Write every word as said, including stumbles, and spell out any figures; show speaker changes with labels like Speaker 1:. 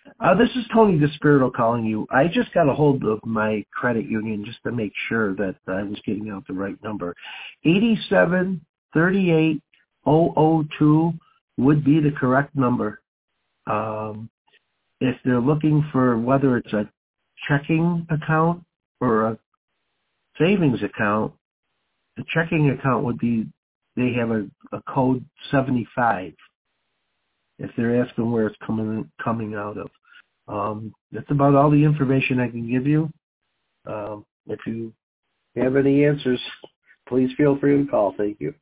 Speaker 1: Uh, this is Tony DeSpirito calling you. I just got a hold of my credit union just to make sure that I was getting out the right number. eighty-seven thirty-eight thousand two would be the correct number. Um, if they're looking for whether it's a checking account or a savings account, the checking account would be, they have a, a code seventy-five if they're asking where it's coming coming out of. Um, that's about all the information I can give you. Um, if you have any answers, please feel free to call. Thank you.